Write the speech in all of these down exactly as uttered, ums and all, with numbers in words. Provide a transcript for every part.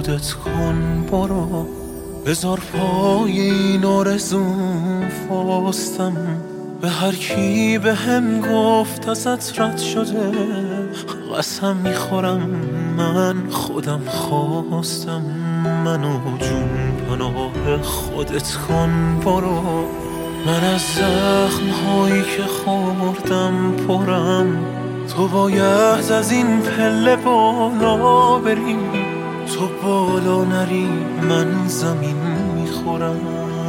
خودت کن برو، بذار پای این آرزوم فاستم. به هر کی به هم گفت ازت رد شده، قسم میخورم من خودم خواستم. منو جون پناه خودت کن برو، من از زخم هایی که خوردم پرم. تو باید از این پله بالا بری، تو بالا نری من زمین میخورم.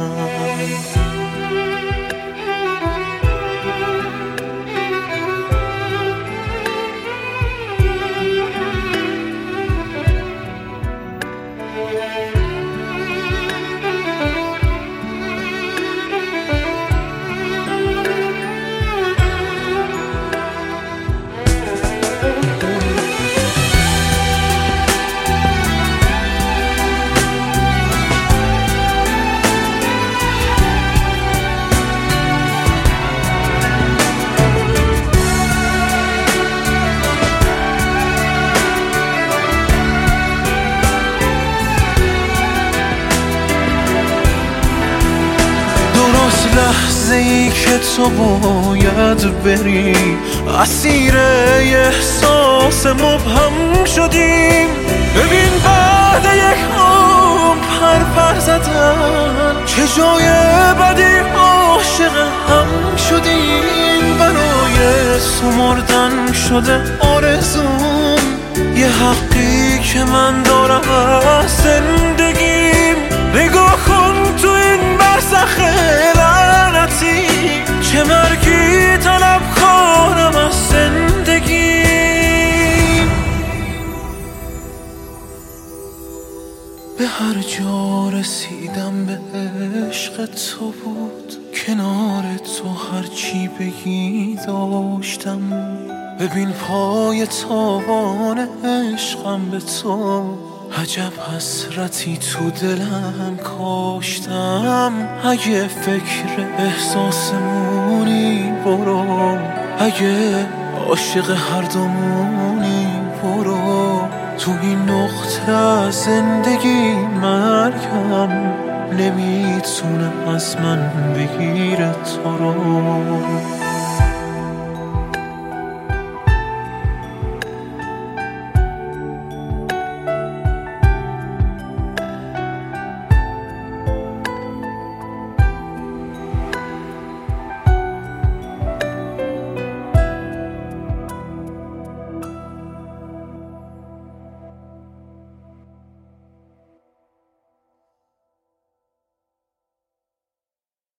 لحظه ای که تو باید بری، اسیر احساس مبهم شدیم. ببین بعد یک عمر پر پر زدن، چه جای بدی عاشق هم شدیم. برای سمردن شده آرزوم، یه حقی که من دارم از زندگیم. نگاه کن تو این برزخ لعنتی، چه مرگی طلب کارم از زندگی. به هر جا رسیدم به عشق تو بود، کنار تو هرچی بگی داشتم. ببین پای تابان عشقم به تو، عجب حسرتی تو دلم کاشتم. اگه فکر احساسمونی برو، اگه عاشق هر دومونی برو. تو این نقطه از زندگی مرگم نمیتونه از من بگیره تو رو.